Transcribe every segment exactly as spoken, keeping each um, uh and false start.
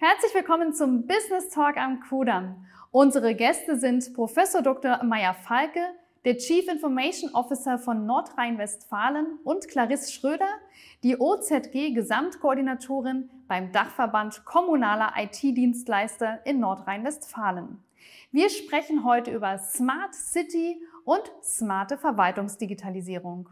Herzlich willkommen zum Business Talk am Kudamm. Unsere Gäste sind Professor Doktor Maya Falke, der Chief Information Officer von Nordrhein-Westfalen, und Clarisse Schröder, die O Z G-Gesamtkoordinatorin beim Dachverband Kommunaler I T-Dienstleister in Nordrhein-Westfalen. Wir sprechen heute über Smart City und smarte Verwaltungsdigitalisierung.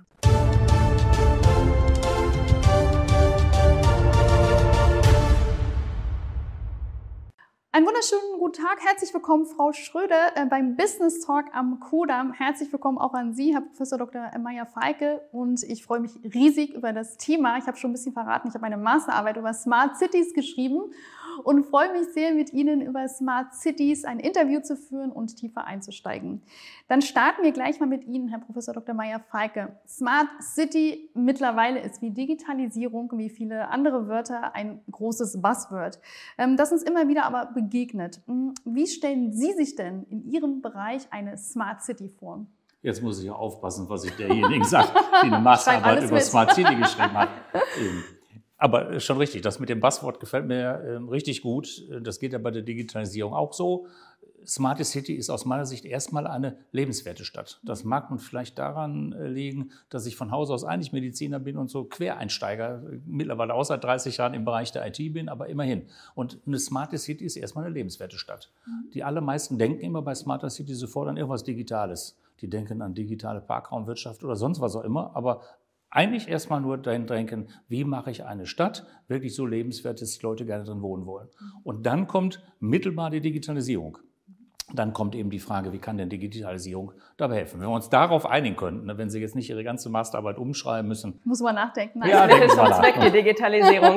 Einen wunderschönen guten Tag. Herzlich willkommen, Frau Schröder, äh, beim Business Talk am Kudamm. Herzlich willkommen auch an Sie, Herr Professor Doktor Maya Falke. Und ich freue mich riesig über das Thema. Ich habe schon ein bisschen verraten, ich habe eine Masterarbeit über Smart Cities geschrieben und freue mich sehr, mit Ihnen über Smart Cities ein Interview zu führen und tiefer einzusteigen. Dann starten wir gleich mal mit Ihnen, Herr Professor Doktor Maya Falke. Smart City mittlerweile ist wie Digitalisierung, wie viele andere Wörter, ein großes Buzzword, das uns immer wieder aber begegnet. Wie stellen Sie sich denn in Ihrem Bereich eine Smart City vor? Jetzt muss ich ja aufpassen, was ich derjenigen sage, die eine Masterarbeit über mit. Smart City geschrieben hat. Aber schon richtig, das mit dem Buzzword gefällt mir richtig gut. Das geht ja bei der Digitalisierung auch so. Smart City ist aus meiner Sicht erstmal eine lebenswerte Stadt. Das mag nun vielleicht daran liegen, dass ich von Haus aus eigentlich Mediziner bin und so Quereinsteiger, mittlerweile auch seit dreißig Jahren im Bereich der I T bin, aber immerhin. Und eine Smart City ist erstmal eine lebenswerte Stadt. Mhm. Die allermeisten denken immer bei Smart City sofort an irgendwas Digitales. Die denken an digitale Parkraumwirtschaft oder sonst was auch immer, aber eigentlich erstmal nur dahin denken, wie mache ich eine Stadt wirklich so lebenswert, dass die Leute gerne drin wohnen wollen. Und dann kommt mittelbar die Digitalisierung. Dann kommt eben die Frage, wie kann denn Digitalisierung dabei helfen? Wenn wir uns darauf einigen könnten, wenn Sie jetzt nicht Ihre ganze Masterarbeit umschreiben müssen. Muss man nachdenken. Nein. Ja, das ist schon Zweck der Digitalisierung.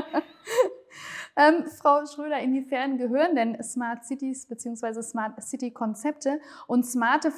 ähm, Frau Schröder, inwiefern gehören denn Smart Cities bzw. Smart City Konzepte und smarte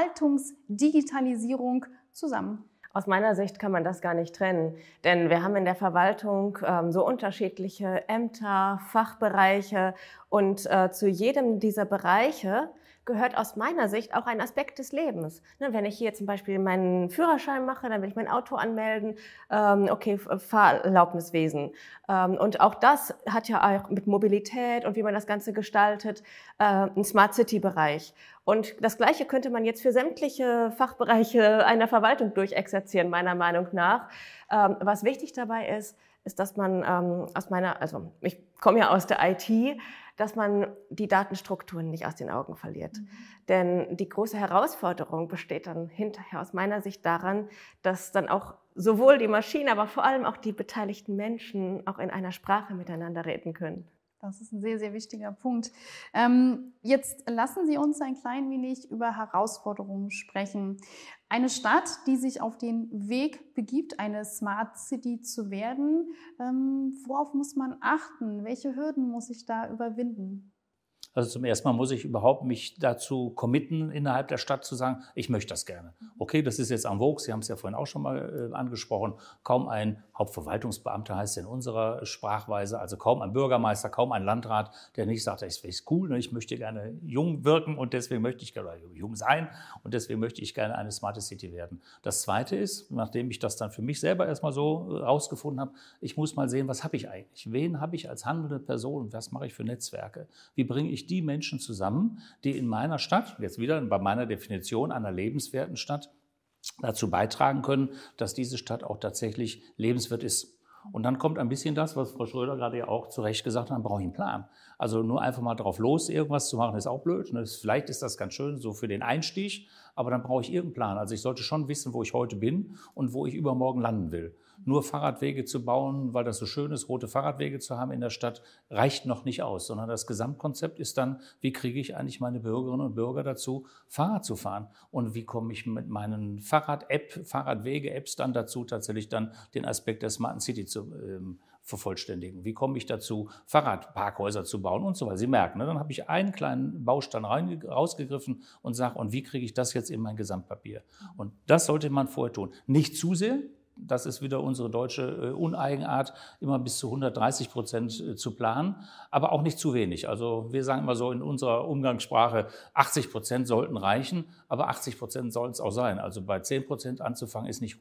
Verwaltungsdigitalisierung zusammen? Aus meiner Sicht kann man das gar nicht trennen, denn wir haben in der Verwaltung ähm, so unterschiedliche Ämter, Fachbereiche und äh, zu jedem dieser Bereiche gehört aus meiner Sicht auch ein Aspekt des Lebens. Ne, wenn ich hier zum Beispiel meinen Führerschein mache, dann will ich mein Auto anmelden, ähm, okay, Fahrerlaubniswesen. Ähm, und auch das hat ja auch mit Mobilität und wie man das Ganze gestaltet, äh, einen Smart City-Bereich. Und das Gleiche könnte man jetzt für sämtliche Fachbereiche einer Verwaltung durchexerzieren, meiner Meinung nach. Ähm, was wichtig dabei ist, ist, dass man ähm, aus meiner, also ich komme ja aus der I T, dass man die Datenstrukturen nicht aus den Augen verliert. Mhm. Denn die große Herausforderung besteht dann hinterher aus meiner Sicht daran, dass dann auch sowohl die Maschine, aber vor allem auch die beteiligten Menschen auch in einer Sprache miteinander reden können. Das ist ein sehr, sehr wichtiger Punkt. Ähm, jetzt lassen Sie uns ein klein wenig über Herausforderungen sprechen. Eine Stadt, die sich auf den Weg begibt, eine Smart City zu werden, ähm, worauf muss man achten? Welche Hürden muss ich da überwinden? Also zum ersten Mal muss ich überhaupt mich dazu committen, innerhalb der Stadt zu sagen, ich möchte das gerne. Okay, das ist jetzt en vogue, Sie haben es ja vorhin auch schon mal äh, angesprochen. Kaum ein Hauptverwaltungsbeamter heißt in unserer Sprachweise, also kaum ein Bürgermeister, kaum ein Landrat, der nicht sagt, ich finde es cool, ne, ich möchte gerne jung wirken und deswegen möchte ich gerne jung sein und deswegen möchte ich gerne eine Smart City werden. Das Zweite ist, nachdem ich das dann für mich selber erstmal so rausgefunden habe, ich muss mal sehen, was habe ich eigentlich? Wen habe ich als handelnde Person? Was mache ich für Netzwerke? Wie bringe ich die Menschen zusammen, die in meiner Stadt, jetzt wieder bei meiner Definition einer lebenswerten Stadt, dazu beitragen können, dass diese Stadt auch tatsächlich lebenswert ist. Und dann kommt ein bisschen das, was Frau Schröder gerade ja auch zu Recht gesagt hat, man braucht einen Plan. Also nur einfach mal drauf los, irgendwas zu machen, ist auch blöd. Vielleicht ist das ganz schön so für den Einstieg, aber dann brauche ich irgendeinen Plan. Also ich sollte schon wissen, wo ich heute bin und wo ich übermorgen landen will. Nur Fahrradwege zu bauen, weil das so schön ist, rote Fahrradwege zu haben in der Stadt, reicht noch nicht aus, sondern das Gesamtkonzept ist dann, wie kriege ich eigentlich meine Bürgerinnen und Bürger dazu, Fahrrad zu fahren? Und wie komme ich mit meinen Fahrrad-App, Fahrradwege-Apps dann dazu, tatsächlich dann den Aspekt der Smart City zu ähm, vervollständigen? Wie komme ich dazu, Fahrradparkhäuser zu bauen und so weiter? Sie merken, ne, dann habe ich einen kleinen Baustein rein, rausgegriffen und sage, und wie kriege ich das jetzt in mein Gesamtpapier? Und das sollte man vorher tun. Nicht zu sehr. Das ist wieder unsere deutsche Uneigenart, immer bis zu hundertdreißig Prozent zu planen, aber auch nicht zu wenig. Also wir sagen immer so in unserer Umgangssprache, achtzig Prozent sollten reichen, aber achtzig Prozent sollen es auch sein. Also bei zehn Prozent anzufangen ist nicht gut.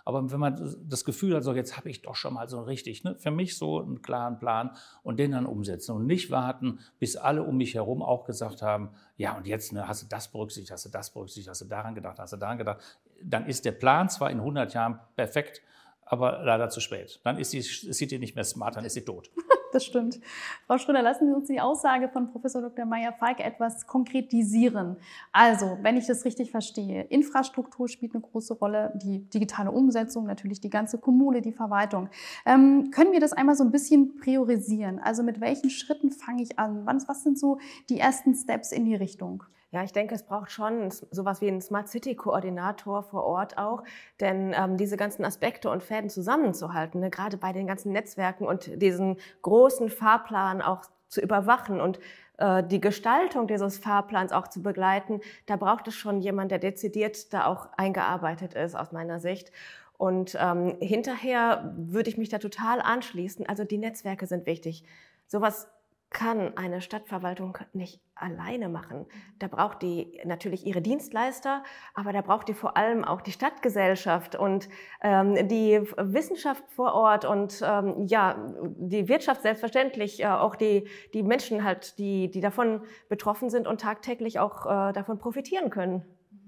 Aber wenn man das Gefühl hat, so jetzt habe ich doch schon mal so richtig, ne, für mich so einen klaren Plan und den dann umsetzen und nicht warten, bis alle um mich herum auch gesagt haben, ja und jetzt ne, hast du das berücksichtigt, hast du das berücksichtigt, hast du daran gedacht, hast du daran gedacht. Dann ist der Plan zwar in hundert Jahren perfekt, aber leider zu spät. Dann ist die City nicht mehr smart, dann ist sie tot. Das stimmt. Frau Schröder, lassen Sie uns die Aussage von Professor Doktor Meyer-Falke etwas konkretisieren. Also, wenn ich das richtig verstehe, Infrastruktur spielt eine große Rolle, die digitale Umsetzung, natürlich die ganze Kommune, die Verwaltung. Ähm, können wir das einmal so ein bisschen priorisieren? Also mit welchen Schritten fange ich an? Was, was sind so die ersten Steps in die Richtung? Ja, ich denke, es braucht schon sowas wie einen Smart City Koordinator vor Ort auch, denn ähm, diese ganzen Aspekte und Fäden zusammenzuhalten, ne, gerade bei den ganzen Netzwerken und diesen großen Fahrplan auch zu überwachen und äh, die Gestaltung dieses Fahrplans auch zu begleiten, da braucht es schon jemand, der dezidiert da auch eingearbeitet ist, aus meiner Sicht. Und ähm, hinterher würde ich mich da total anschließen. Also die Netzwerke sind wichtig. Sowas kann eine Stadtverwaltung nicht alleine machen. Da braucht die natürlich ihre Dienstleister, aber da braucht die vor allem auch die Stadtgesellschaft und ähm, die Wissenschaft vor Ort und ähm, ja, die Wirtschaft selbstverständlich, äh, auch die, die Menschen halt, die, die davon betroffen sind und tagtäglich auch äh, davon profitieren können.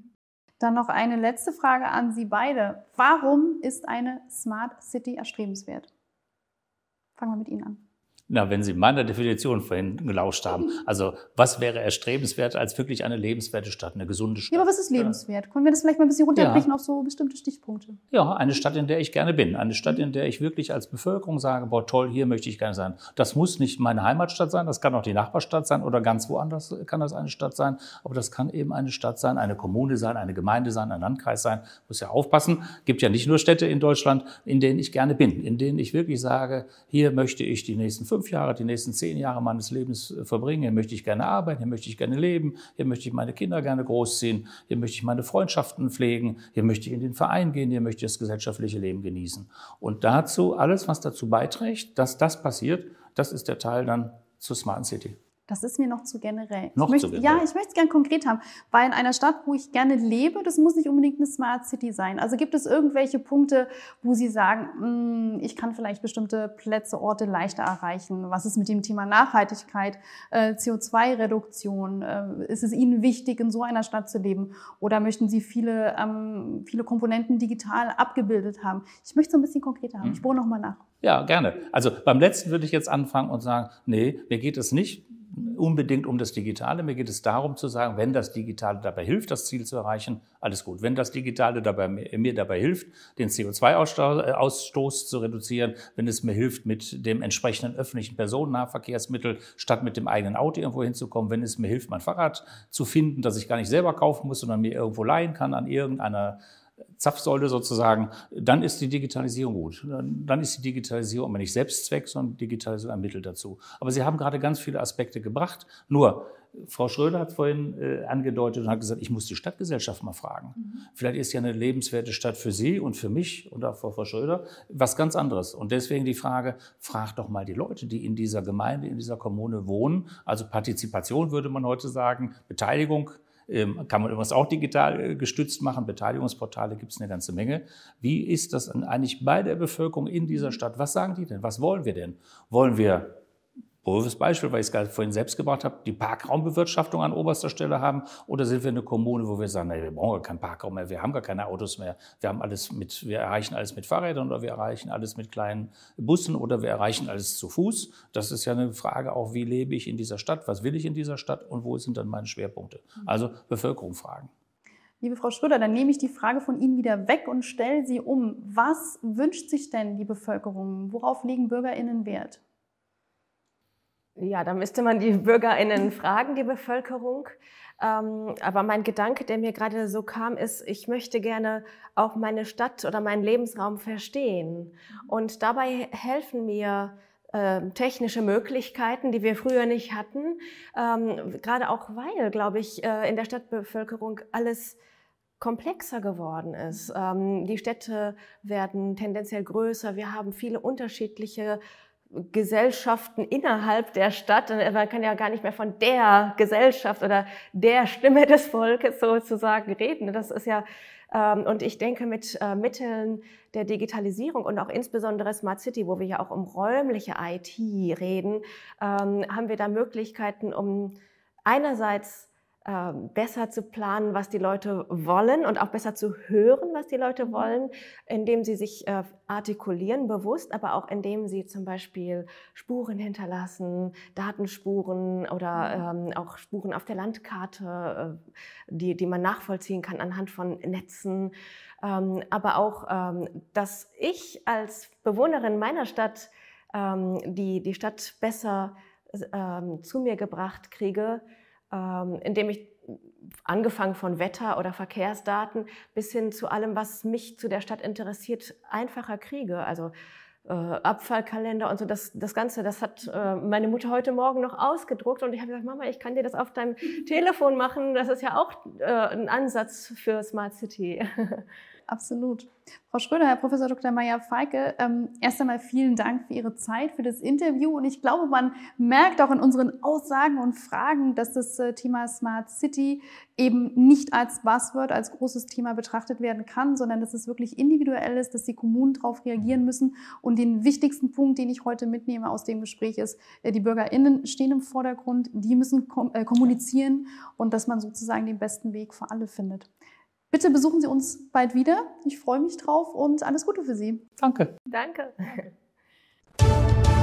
Dann noch eine letzte Frage an Sie beide. Warum ist eine Smart City erstrebenswert? Fangen wir mit Ihnen an. Na, wenn Sie meiner Definition vorhin gelauscht haben, also was wäre erstrebenswert als wirklich eine lebenswerte Stadt, eine gesunde Stadt? Ja, aber was ist lebenswert? Können wir das vielleicht mal ein bisschen runterbrechen ja. auf so bestimmte Stichpunkte? Ja, eine Stadt, in der ich gerne bin. Eine Stadt, in der ich wirklich als Bevölkerung sage, boah, toll, hier möchte ich gerne sein. Das muss nicht meine Heimatstadt sein, das kann auch die Nachbarstadt sein oder ganz woanders kann das eine Stadt sein. Aber das kann eben eine Stadt sein, eine Kommune sein, eine Gemeinde sein, ein Landkreis sein. Muss ja aufpassen. Gibt ja nicht nur Städte in Deutschland, in denen ich gerne bin, in denen ich wirklich sage, hier möchte ich die nächsten fünf Jahre, die nächsten zehn Jahre meines Lebens verbringen. Hier möchte ich gerne arbeiten, hier möchte ich gerne leben, hier möchte ich meine Kinder gerne großziehen, hier möchte ich meine Freundschaften pflegen, hier möchte ich in den Verein gehen, hier möchte ich das gesellschaftliche Leben genießen. Und dazu, alles, was dazu beiträgt, dass das passiert, das ist der Teil dann zur Smart City. Das ist mir noch zu generell. Noch ich möchte, zu generell. Ja, ich möchte es gerne konkret haben, weil in einer Stadt, wo ich gerne lebe, das muss nicht unbedingt eine Smart City sein. Also gibt es irgendwelche Punkte, wo Sie sagen, ich kann vielleicht bestimmte Plätze, Orte leichter erreichen? Was ist mit dem Thema Nachhaltigkeit, C O zwei Reduktion? Ist es Ihnen wichtig, in so einer Stadt zu leben? Oder möchten Sie viele, ähm, viele Komponenten digital abgebildet haben? Ich möchte es ein bisschen konkreter haben. Ich bohre nochmal nach. Ja, gerne. Also beim letzten würde ich jetzt anfangen und sagen, nee, mir geht es nicht unbedingt um das Digitale. Mir geht es darum zu sagen, wenn das Digitale dabei hilft, das Ziel zu erreichen, alles gut. Wenn das Digitale dabei, mir dabei hilft, den C O zwei Ausstoß zu reduzieren, wenn es mir hilft, mit dem entsprechenden öffentlichen Personennahverkehrsmittel statt mit dem eigenen Auto irgendwo hinzukommen, wenn es mir hilft, mein Fahrrad zu finden, das ich gar nicht selber kaufen muss, sondern mir irgendwo leihen kann an irgendeiner Zapfsäule sozusagen, dann ist die Digitalisierung gut. Dann ist die Digitalisierung aber nicht Selbstzweck, sondern Digitalisierung ein Mittel dazu. Aber Sie haben gerade ganz viele Aspekte gebracht. Nur, Frau Schröder hat vorhin äh, angedeutet und hat gesagt, ich muss die Stadtgesellschaft mal fragen. Mhm. Vielleicht ist ja eine lebenswerte Stadt für Sie und für mich und auch für Frau Schröder was ganz anderes. Und deswegen die Frage, fragt doch mal die Leute, die in dieser Gemeinde, in dieser Kommune wohnen. Also Partizipation würde man heute sagen, Beteiligung. Kann man übrigens auch digital gestützt machen. Beteiligungsportale gibt es eine ganze Menge. Wie ist das eigentlich bei der Bevölkerung in dieser Stadt? Was sagen die denn? Was wollen wir denn? Wollen wir, doofes Beispiel, weil ich es gerade vorhin selbst gebracht habe, die Parkraumbewirtschaftung an oberster Stelle haben? Oder sind wir eine Kommune, wo wir sagen, nee, wir brauchen keinen Parkraum mehr, wir haben gar keine Autos mehr, wir haben alles mit, wir erreichen alles mit Fahrrädern oder wir erreichen alles mit kleinen Bussen oder wir erreichen alles zu Fuß? Das ist ja eine Frage auch, wie lebe ich in dieser Stadt, was will ich in dieser Stadt und wo sind dann meine Schwerpunkte? Also Bevölkerung fragen. Liebe Frau Schröder, dann nehme ich die Frage von Ihnen wieder weg und stelle sie um. Was wünscht sich denn die Bevölkerung? Worauf legen BürgerInnen Wert? Ja, da müsste man die BürgerInnen fragen, die Bevölkerung. Ähm, aber mein Gedanke, der mir gerade so kam, ist, ich möchte gerne auch meine Stadt oder meinen Lebensraum verstehen. Und dabei helfen mir äh, technische Möglichkeiten, die wir früher nicht hatten. Ähm, gerade auch, weil, glaube ich, äh, in der Stadtbevölkerung alles komplexer geworden ist. Ähm, die Städte werden tendenziell größer. Wir haben viele unterschiedliche Gesellschaften innerhalb der Stadt. Man kann ja gar nicht mehr von der Gesellschaft oder der Stimme des Volkes sozusagen reden. Das ist ja Und ich denke, mit Mitteln der Digitalisierung und auch insbesondere Smart City, wo wir ja auch um räumliche I T reden, haben wir da Möglichkeiten, um einerseits besser zu planen, was die Leute wollen und auch besser zu hören, was die Leute wollen, indem sie sich artikulieren bewusst, aber auch indem sie zum Beispiel Spuren hinterlassen, Datenspuren oder ähm, auch Spuren auf der Landkarte, die, die man nachvollziehen kann anhand von Netzen. Ähm, aber auch, ähm, dass ich als Bewohnerin meiner Stadt ähm, die, die Stadt besser ähm, zu mir gebracht kriege, indem ich angefangen von Wetter- oder Verkehrsdaten bis hin zu allem, was mich zu der Stadt interessiert, einfacher kriege. Also äh, Abfallkalender und so, das, das Ganze, das hat äh, meine Mutter heute Morgen noch ausgedruckt und ich habe gesagt, Mama, ich kann dir das auf deinem Telefon machen. Das ist ja auch äh, ein Ansatz für Smart City. Absolut. Frau Schröder, Herr Professor Doktor Meyer-Falke, ähm, erst einmal vielen Dank für Ihre Zeit, für das Interview. Und ich glaube, man merkt auch in unseren Aussagen und Fragen, dass das äh, Thema Smart City eben nicht als Buzzword, als großes Thema betrachtet werden kann, sondern dass es wirklich individuell ist, dass die Kommunen darauf reagieren müssen. Und den wichtigsten Punkt, den ich heute mitnehme aus dem Gespräch ist, äh, die BürgerInnen stehen im Vordergrund, die müssen kom äh, kommunizieren und dass man sozusagen den besten Weg für alle findet. Bitte besuchen Sie uns bald wieder. Ich freue mich drauf und alles Gute für Sie. Danke. Danke.